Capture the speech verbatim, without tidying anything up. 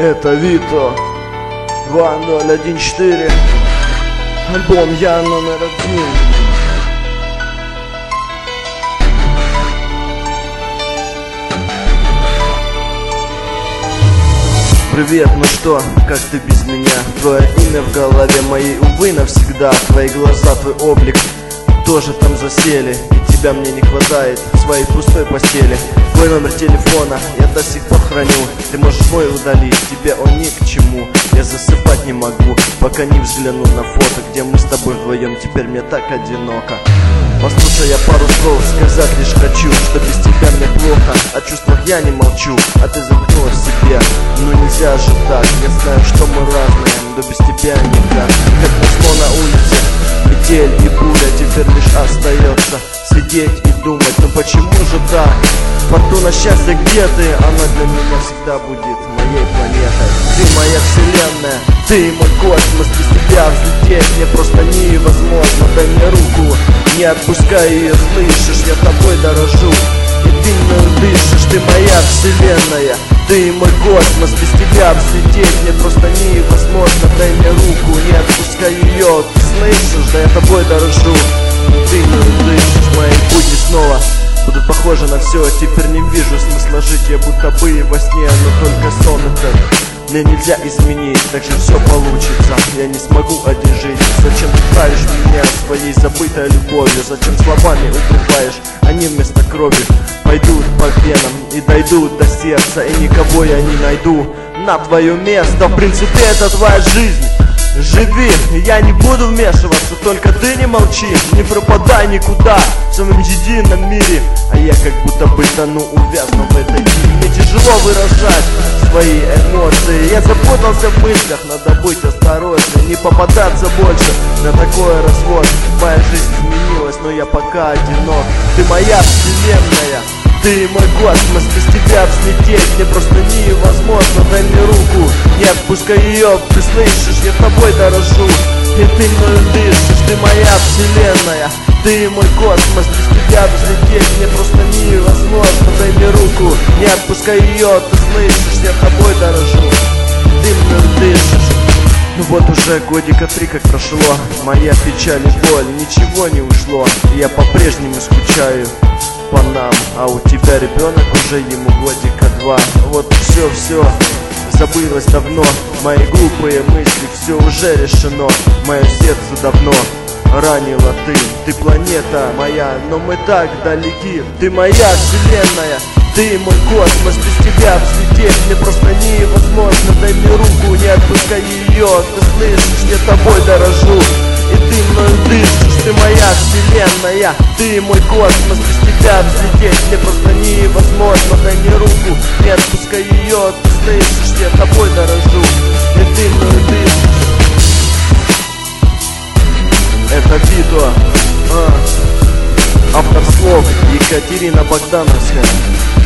Это Вито два ноль один четыре. Альбом «Я номер один». Привет, ну что, как ты без меня? Твое имя в голове моей, увы, навсегда. Твои глаза, твой облик тоже там засели, и тебя мне не хватает в своей пустой постели. Твой номер телефона я до сих пор храню. Ты можешь мой удалить, тебе он ни к чему. Я засыпать не могу, пока не взгляну на фото, где мы с тобой вдвоем. Теперь мне так одиноко. Послушай, я пару слов сказать лишь хочу, что без тебя мне плохо, о чувствах я не молчу, а ты замкнулась в себе. Ну нельзя же так, я знаю, что мы разные, но без тебя никак. Как назло на улице метель и буря, теперь лишь остается сидеть и думать, ну почему же так? Фортуна счастья, где ты? Она для меня всегда будет моей планетой. Ты моя вселенная, ты мой космос, без тебя взлететь мне просто невозможно. Дай мне руку, не отпускай ее, слышишь, я тобой дорожу, и ты мною дышишь. Ты моя вселенная, ты мой космос, без тебя взлететь мне просто невозможно. Дай мне руку, не отпускай ее, ты слышишь, да я тобой дорожу, и ты мною дышишь. Мои будни снова будут похожи на все. Теперь не вижу смысла жить, я будто бы и во сне, но только сон этот мне нельзя изменить, так же все получится. Я не смогу один жить. Зачем ты правишь меня своей забытой любовью? Зачем словами укрываешь? Они вместо крови пойдут по венам и дойдут до сердца, и никого я не найду на твое место. В принципе, это твоя жизнь. Живи, я не буду вмешиваться, только ты не молчи, не пропадай никуда в своем едином мире. А я как будто бы тону, увязну в этой мире. Мне тяжело выражать свои эмоции, я запутался в мыслях, надо быть осторожным, не попадаться больше на такой развод. Моя жизнь изменилась, но я пока одинок. Ты моя вселенная, ты мой космос, без тебя взлететь мне просто невозможно. Дай мне руку, не отпускай ее, ты слышишь, я тобой дорожу, и ты мною дышишь. Ты моя вселенная, ты мой космос, без тебя взлететь мне просто невозможно. Дай мне руку, не отпускай ее, ты слышишь, я тобой дорожу, и ты мною дышишь. Ну вот уже годика три как прошло, моя печаль и боль, ничего не ушло. Я по-прежнему скучаю по нам, а у тебя ребенок, уже ему годика два. Вот все-все забылось давно, мои глупые мысли, все уже решено. Мое сердце давно ранила ты, ты планета моя, но мы так далеки. Ты моя вселенная, ты мой космос, без тебя взлететь мне просто невозможно. Дай мне руку, не отпускай ее, ты слышишь, я тобой дорожу, и ты мною дышишь. Ты моя вселенная, ты мой космос, без тебя взлететь мне просто невозможно. Дай мне руку, не отпускай ее, ты слышишь, я тобой дорожу, и ты мною дышишь. Это Вито, а, автор слов Екатерина Богдановская.